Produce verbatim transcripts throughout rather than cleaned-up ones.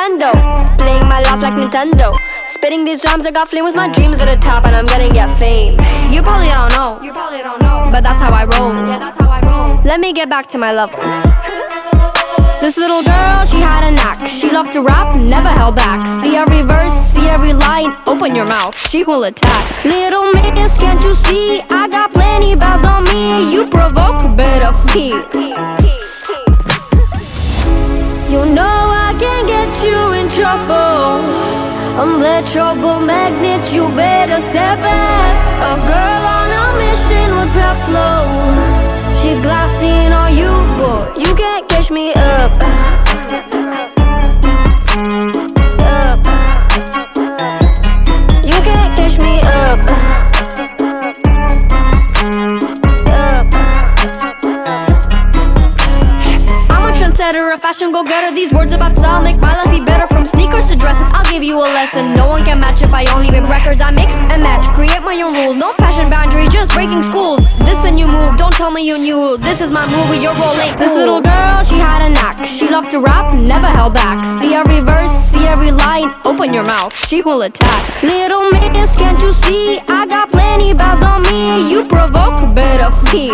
Nintendo, playing my life like Nintendo. Spitting these rhymes, I got flame with my dreams at the top, and I'm gonna get fame. You probably don't know, you probably don't know, but that's how I roll. Yeah, that's how I roll. Let me get back to my level. This little girl, she had a knack. She loved to rap, never held back. See every verse, see every line, open your mouth, she will attack. Little miss, can't you see? I got plenty bells on me. You provoke, better flee. You know I can get you in trouble. I'm the trouble magnet, you better step back. A girl on a mission with rap flow. She glassing on you, boy. You can't catch me up. Up. You can't catch me up. Up. I'm a trendsetter, a fashion go-getter. These words about style make my life be better. From sneakers to dresses, I'll give you a lesson. No one can match if I only make records. I mix and match, create my own rules. No fashion boundaries, just breaking schools. This the new move, don't tell me you knew. This is my movie, your role ain't cool. This little girl, she had a knack. She loved to rap, never held back. See every verse, see every line, open your mouth, she will attack. Little miss, can't you see? I got plenty bells on me. You provoke, better flee.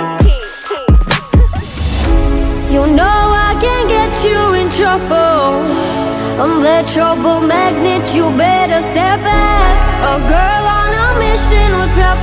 You know I can get you in trouble. I'm the trouble magnet, you better step back. A girl on a mission with rap